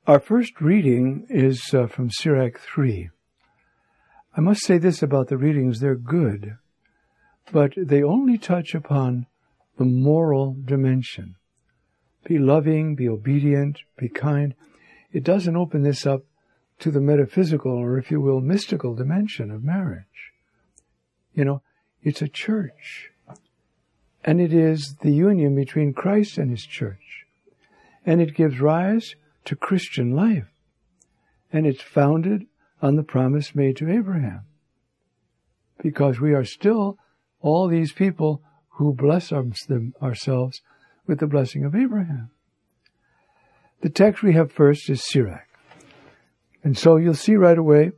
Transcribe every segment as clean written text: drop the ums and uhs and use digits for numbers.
Our first reading is from Sirach 3. I must say this about the readings, they're good, but they only touch upon the moral dimension. Be loving, be obedient, be kind. It doesn't open this up to the metaphysical, or if you will, mystical dimension of marriage. You know, it's a church. And it is the union between Christ and His church. And it gives rise to Christian life. And it's founded on the promise made to Abraham. Because we are still all these people who bless ourselves with the blessing of Abraham. The text we have first is Sirach. And so you'll see right away,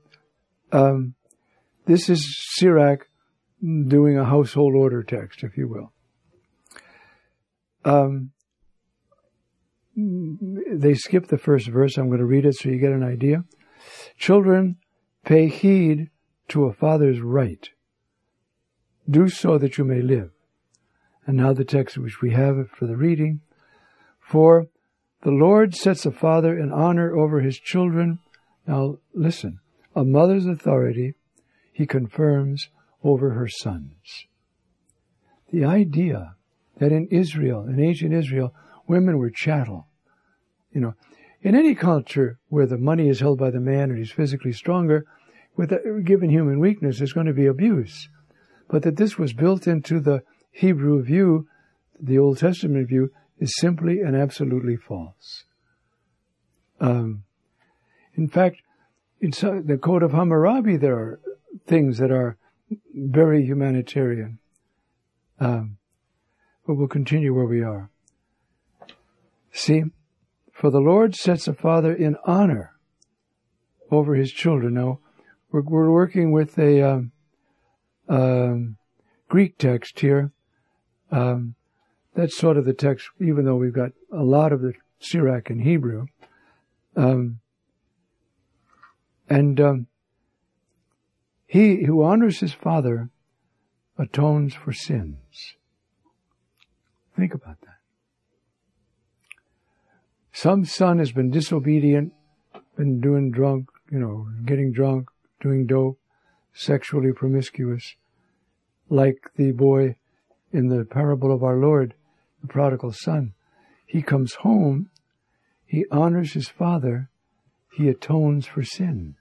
this is Sirach doing a household order text, if you will. They skip the first verse. I'm going to read it so you get an idea. Children, pay heed to a father's right. Do so that you may live. And now the text which we have for the reading. For the Lord sets a father in honor over his children. Now listen. A mother's authority He confirms over her sons. The idea that in Israel, in ancient Israel, women were chattel. You know, in any culture where the money is held by the man and he's physically stronger, with a given human weakness, there's going to be abuse. But that this was built into the Hebrew view, the Old Testament view, is simply and absolutely false. In fact, in the Code of Hammurabi, there are things that are very humanitarian. But we'll continue where we are. See, for the Lord sets a father in honor over his children. Now, we're working with a Greek text here. That's sort of the text, even though we've got a lot of the Sirach in Hebrew. He who honors his father atones for sins. Think about that. Some son has been disobedient, been getting drunk, doing dope, sexually promiscuous, like the boy in the parable of our Lord, the prodigal son. He comes home, he honors his father, he atones for sins.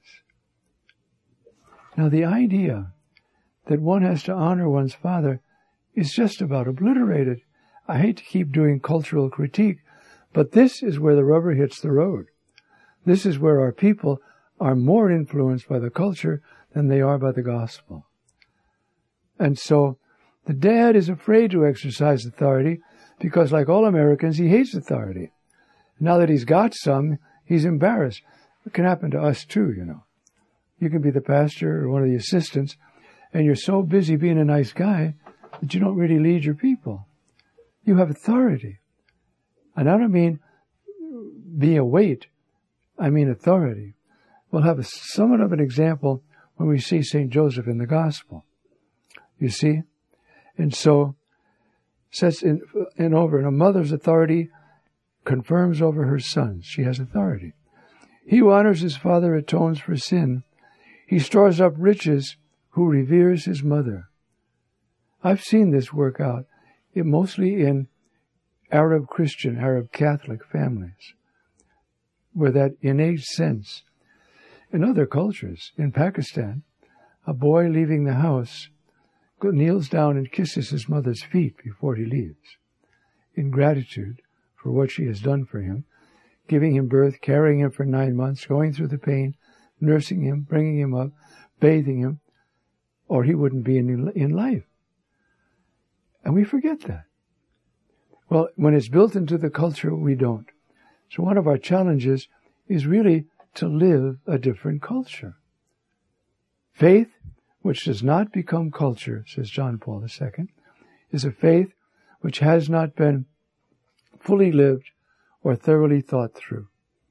Now the idea that one has to honor one's father is just about obliterated. I hate to keep doing cultural critique, but this is where the rubber hits the road. This is where our people are more influenced by the culture than they are by the gospel. And so the dad is afraid to exercise authority because, like all Americans, he hates authority. Now that he's got some, he's embarrassed. It can happen to us too, you know. You can be the pastor or one of the assistants, and you're so busy being a nice guy that you don't really lead your people. You have authority. And I don't mean be a weight. I mean authority. We'll have somewhat of an example when we see St. Joseph in the Gospel. You see? And so, sets in over, and a mother's authority confirms over her sons. She has authority. He who honors his father atones for sin. He stores up riches who reveres his mother. I've seen this work out, mostly in Arab Christian, Arab Catholic families, where that innate sense. In other cultures, in Pakistan, a boy leaving the house kneels down and kisses his mother's feet before he leaves, in gratitude for what she has done for him, giving him birth, carrying him for 9 months, going through the pain, nursing him, bringing him up, bathing him, or he wouldn't be in life. And we forget that. Well, when it's built into the culture, we don't. So one of our challenges is really to live a different culture. Faith, which does not become culture, says John Paul II, is a faith which has not been fully lived or thoroughly thought through.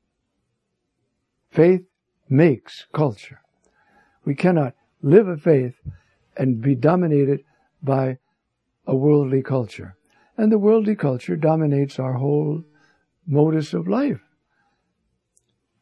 Faith makes culture. We cannot live a faith and be dominated by a worldly culture. And the worldly culture dominates our whole modus of life.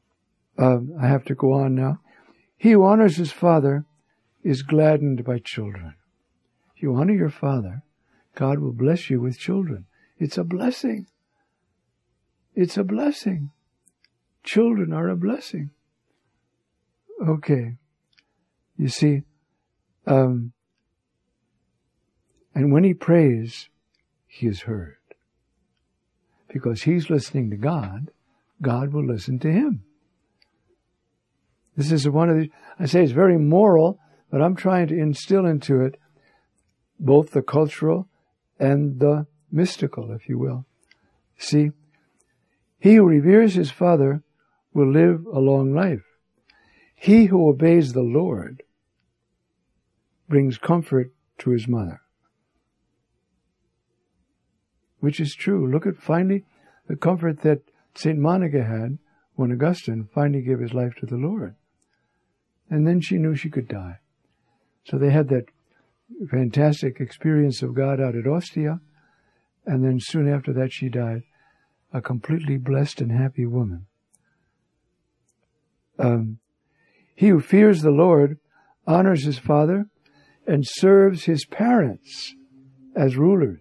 I have to go on now. He who honors his father is gladdened by children. If you honor your father, God will bless you with children. It's a blessing. It's a blessing. Children are a blessing. Okay. You see, and when he prays, he is heard. Because he's listening to God, God will listen to him. This is one of the, I say it's very moral, but I'm trying to instill into it both the cultural and the mystical, if you will. See, he who reveres his father will live a long life. He who obeys the Lord brings comfort to his mother. Which is true. Look at finally the comfort that St. Monica had when Augustine finally gave his life to the Lord. And then she knew she could die. So they had that fantastic experience of God out at Ostia, and then soon after that she died, a completely blessed and happy woman. He who fears the Lord honors his father and serves his parents as rulers.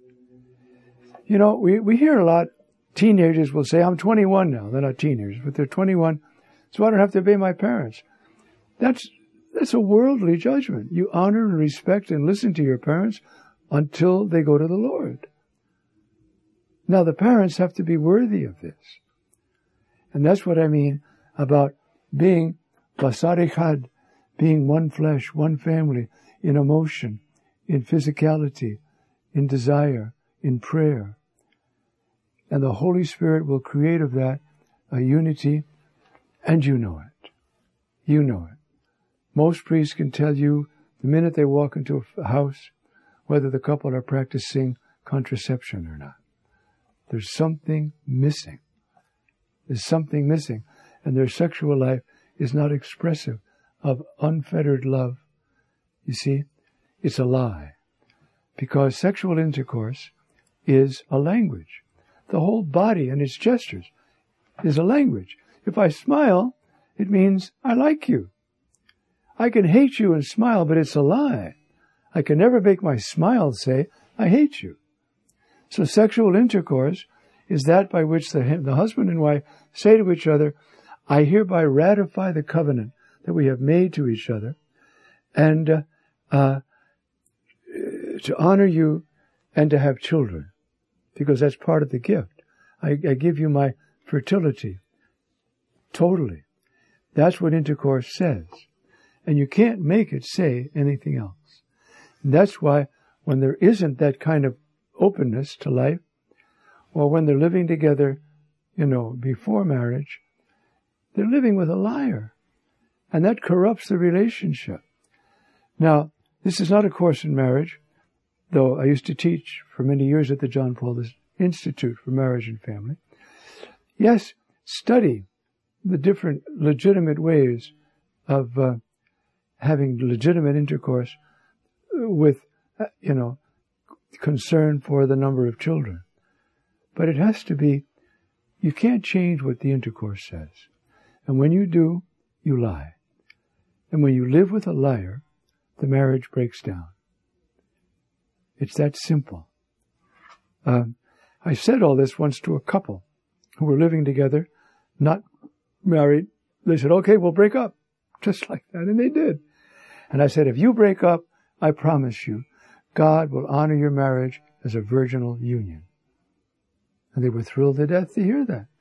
You know, we hear a lot, teenagers will say, I'm 21 now. They're not teenagers, but they're 21, so I don't have to obey my parents. That's a worldly judgment. You honor and respect and listen to your parents until they go to the Lord. Now, the parents have to be worthy of this. And that's what I mean about being basar echad, being one flesh, one family, in emotion, in physicality, in desire, in prayer. And the Holy Spirit will create of that a unity, and you know it. You know it. Most priests can tell you the minute they walk into a house whether the couple are practicing contraception or not. There's something missing. There's something missing. And their sexual life is not expressive of unfettered love. You see, it's a lie. Because sexual intercourse is a language. The whole body and its gestures is a language. If I smile, it means I like you. I can hate you and smile, but it's a lie. I can never make my smile say, I hate you. So sexual intercourse is that by which the husband and wife say to each other, I hereby ratify the covenant that we have made to each other, and to honor you and to have children, because that's part of the gift. I give you my fertility, totally. That's what intercourse says. And you can't make it say anything else. And that's why when there isn't that kind of openness to life, or when they're living together, before marriage, they're living with a liar. And that corrupts the relationship. Now, this is not a course in marriage, though I used to teach for many years at the John Paul Institute for Marriage and Family. Yes, study the different legitimate ways of having legitimate intercourse with, concern for the number of children. But it has to be, you can't change what the intercourse says. And when you do, you lie. And when you live with a liar, the marriage breaks down. It's that simple. I said all this once to a couple who were living together, not married. They said, okay, we'll break up. Just like that. And they did. And I said, if you break up, I promise you, God will honor your marriage as a virginal union. And they were thrilled to death to hear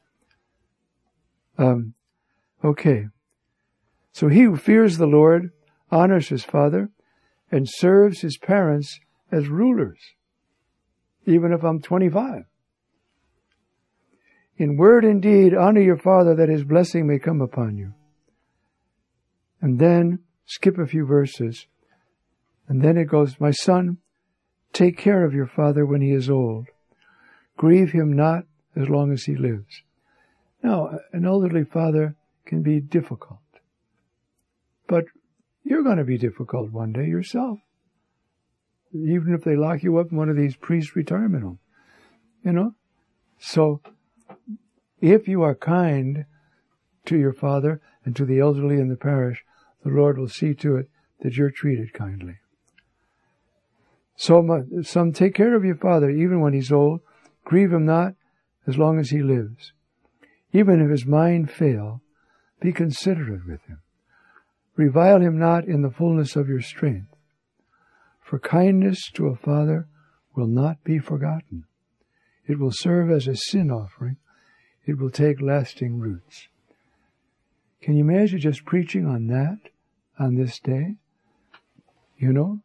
that. Okay. So he who fears the Lord honors his father and serves his parents as rulers, even if I'm 25. In word and deed, honor your father that his blessing may come upon you. And then, skip a few verses, and then it goes, my son, take care of your father when he is old. Grieve him not as long as he lives. Now, an elderly father can be difficult. But you're going to be difficult one day yourself. Even if they lock you up in one of these priest retirement homes. So, if you are kind to your father and to the elderly in the parish, the Lord will see to it that you're treated kindly. So some take care of your father even when he's old. Grieve him not as long as he lives. Even if his mind fail, be considerate with him. Revile him not in the fullness of your strength. For kindness to a father will not be forgotten. It will serve as a sin offering. It will take lasting roots. Can you imagine just preaching on that on this day? You know?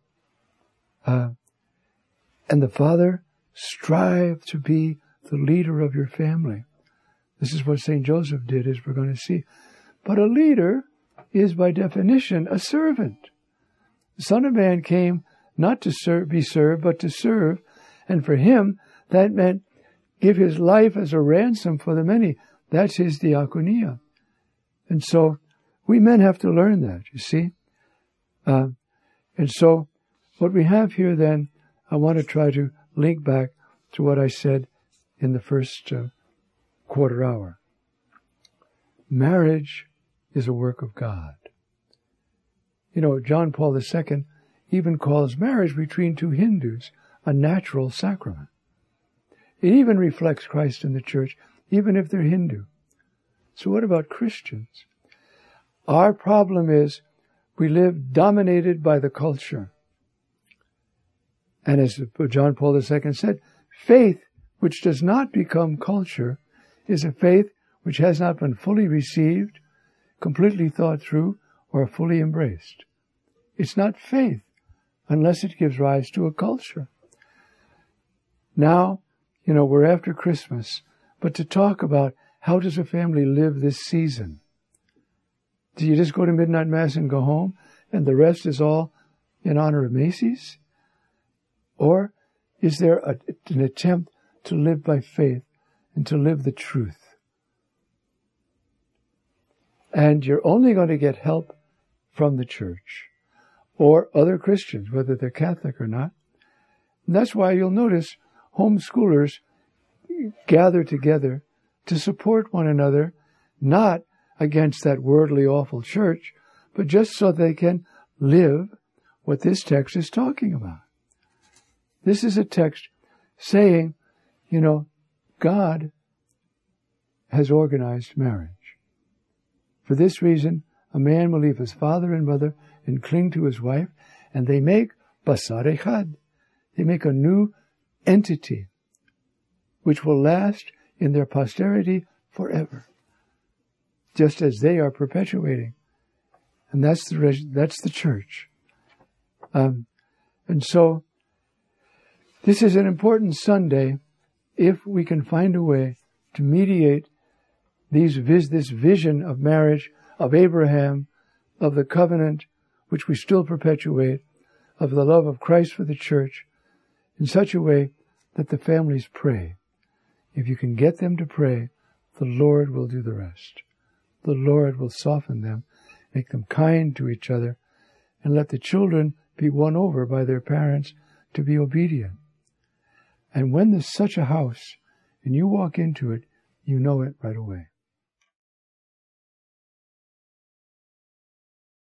And the father, strive to be the leader of your family. This is what St. Joseph did, as we're going to see. But a leader is by definition a servant. The Son of Man came not to be served, but to serve. And for him, that meant give his life as a ransom for the many. That's his diaconia. And so we men have to learn that, you see. And so what we have here then, I want to try to link back to what I said in the first quarter hour. Marriage is a work of God. You know, John Paul II even calls marriage between two Hindus a natural sacrament. It even reflects Christ in the church, even if they're Hindu. So what about Christians? Our problem is we live dominated by the culture. And as John Paul II said, faith which does not become culture is a faith which has not been fully received, completely thought through, or fully embraced. It's not faith unless it gives rise to a culture. Now, you know, we're after Christmas, but to talk about how does a family live this season? Do you just go to midnight mass and go home, and the rest is all in honor of Macy's? Or is there an attempt to live by faith and to live the truth? And you're only going to get help from the church or other Christians, whether they're Catholic or not. And that's why you'll notice homeschoolers gather together to support one another, not against that worldly, awful church, but just so they can live what this text is talking about. This is a text saying, you know, God has organized marriage. For this reason, a man will leave his father and mother and cling to his wife, and they make basar echad. They make a new entity which will last in their posterity forever, just as they are perpetuating. And that's the church. And so this is an important Sunday if we can find a way to mediate this vision of marriage, of Abraham, of the covenant, which we still perpetuate, of the love of Christ for the church, in such a way that the families pray. If you can get them to pray, the Lord will do the rest. The Lord will soften them, make them kind to each other, and let the children be won over by their parents to be obedient. And when there's such a house, and you walk into it, you know it right away.